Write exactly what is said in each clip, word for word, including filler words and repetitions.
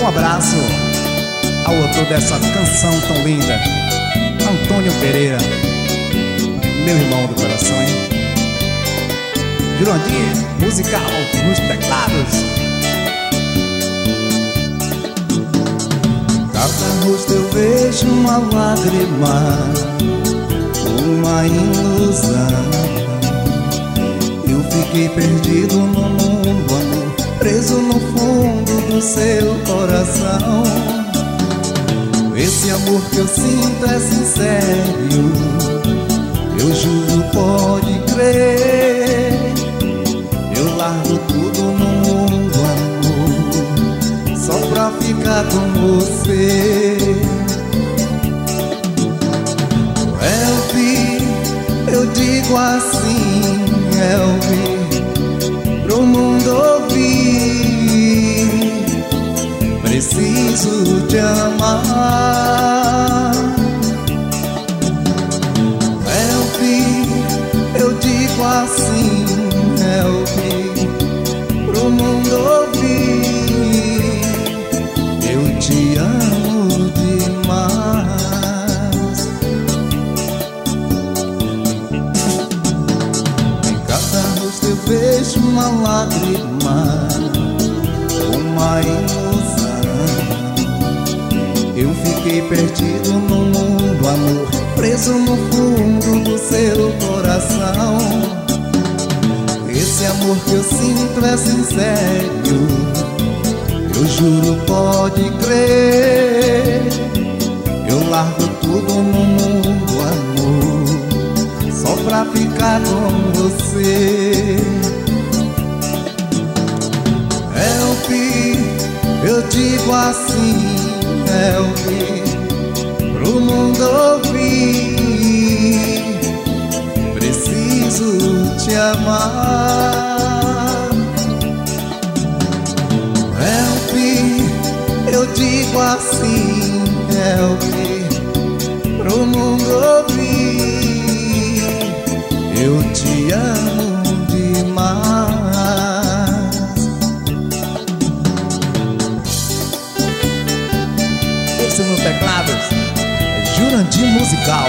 Um abraço ao autor dessa canção tão linda, Antônio Pereira, meu irmão do coração, hein? Jurandir musical nos teclados. Cada rosto eu vejo uma lágrima, uma ilusão. Eu fiquei perdido no mundo, amor, preso no fundo do seu coração. Esse amor que eu sinto é sincero, eu juro, pode crer. Eu largo tudo no mundo, amor, só pra ficar com você. Elvi, eu digo assim, Elvi, pro mundo ouvir, preciso te amar. Elvi, eu digo assim, Elvi, pro mundo ouvir, eu te amo demais. Em cada rosto eu vejo uma lágrima, uma ilusão. Eu fiquei perdido no mundo, amor, preso no fundo do seu coração. Esse amor que eu sinto é sincero, eu juro, pode crer. Eu largo tudo no mundo, amor, só pra ficar com você. Elvi, eu digo assim, Elvi, pro mundo ouvir, preciso te amar. Elvi, eu digo assim, Elvi, pro mundo ouvir, eu te amo demais. Esse no teclados é Jurandir musical.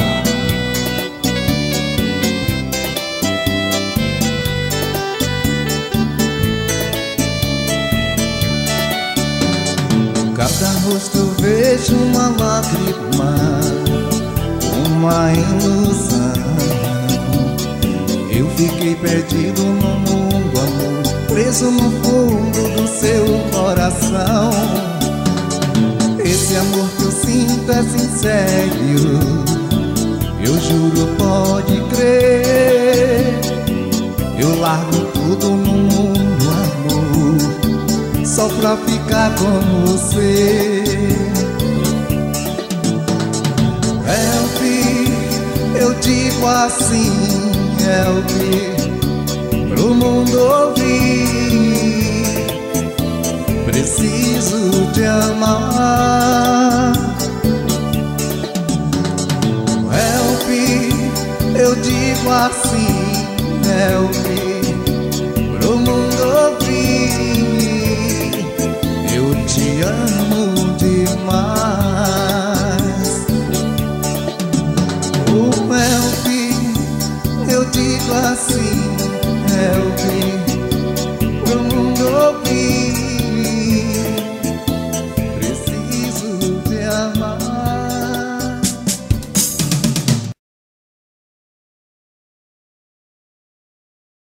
Cada rosto eu vejo uma lágrima, uma ilusão. Eu fiquei perdido no mundo, amor, preso no fundo do seu coração. Esse amor que eu sinto é sincero, eu juro, pode crer. Eu largo tudo no mundo, amor, só pra ficar com você. Elvi, eu digo assim, Elvi, pro mundo ouvir, preciso te amar. Elvi, eu digo assim, Elvi,